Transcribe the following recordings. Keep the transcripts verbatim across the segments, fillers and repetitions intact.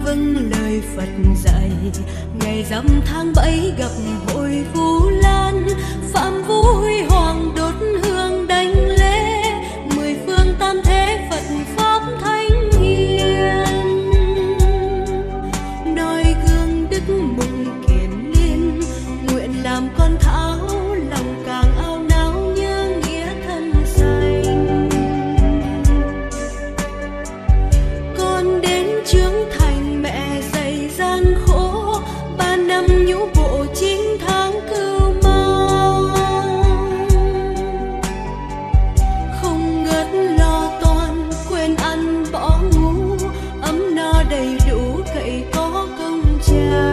vâng lời Phật dạy. Ngày rằm tháng bảy gặp hội Vu Lan, Phạm Vũ Huy Hoàng đốt hương đảnh lễ. Mười phương tam thế Phật pháp thánh hiền, noi gương đức mục kiền liên. Nguyện làm con thảo lòng càng ao nao nhớ nghĩa thân sanh. Con đến trưởng thành mẹ dạy gian khổ, ba năm nhũ bộ chín tháng cưu mang. Không ngớt lo toan quên ăn bỏ ngủ, ấm no đầy đủ cậy có công cha.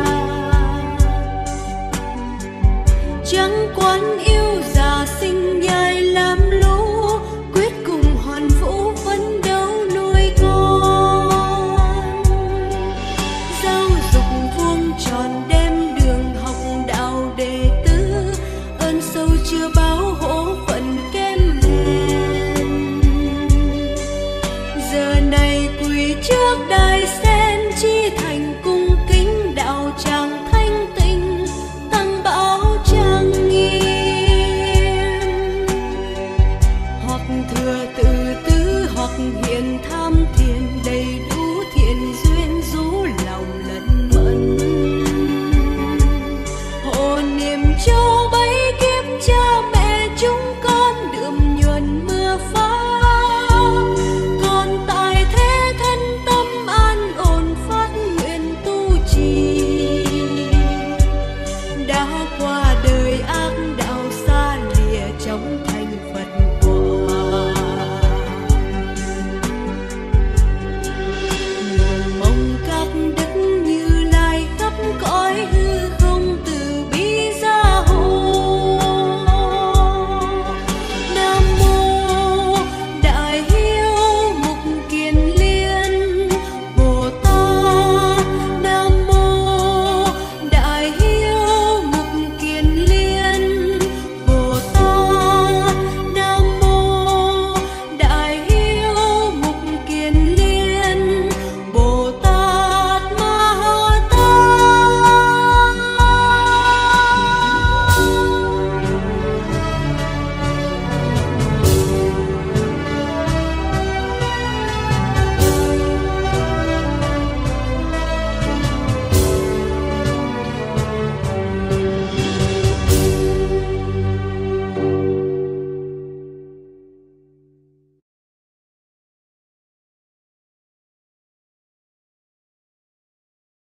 Chẳng quán yêu già sinh nhai làm lũ, quyết cùng hoàn vũ phấn đấu nuôi con. Giáo dục vuông tròn đem đường học đạo đệ tử, ơn sâu chưa báo hổ phận kém hèn. Giờ này quỳ trước đài sen, chi thành cung kính đạo tràng thanh tịnh, tăng bảo trang nghiêm. Hoặc thừa tự tứ hoặc hiện tham